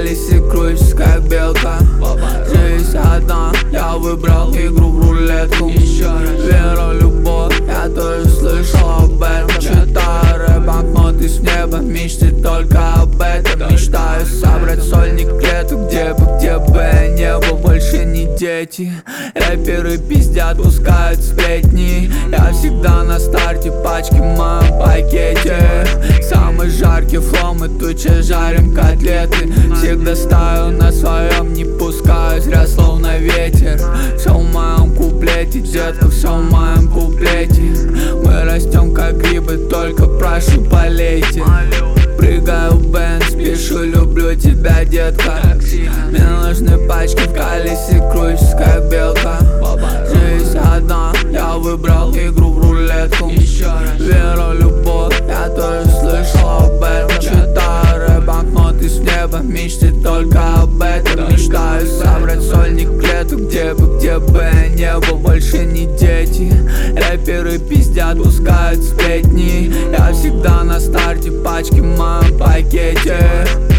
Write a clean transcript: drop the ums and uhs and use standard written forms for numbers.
колесе крутишься, как белка. Жизнь одна, я выбрал игру в рулетку. Вера, любовь, я тоже слышал об этом. Читаю рэп, банкноты с неба, мечты только об этом. Мечтаю собрать сольник клеток, где бы я не был, больше не дети. Рэперы пиздят, пускают сплетни. Я всегда на старте, пачки в моем пакете. Самый жаркий флоу, мы туча жарим котлеты. Всегда стою на своем, не пускаю зря словно ветер. Все в моем куплете, детка, все в моем куплете. Мы растем как грибы, только прошу полейте. Прыгаю в Бенз, пишу, люблю тебя, детка. Мне нужны пачки в колесе, крутишься как белка. Жизнь одна, я выбрал игру в рулетку. Вера, любовь, я тоже слышал об этом. Читаю рэп, банкноты с неба, мечты только об этом. Мечтаю собрать сольник клеток, где бы я не был, больше не дети. Рэперы пиздят, пускают сплетни. Я всегда на старте, пачки в моем пакете.